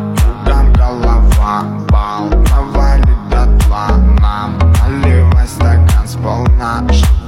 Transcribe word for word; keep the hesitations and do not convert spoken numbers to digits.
кругом голова, бал навалит дотла. Нам наливай стакан сполна, чтоб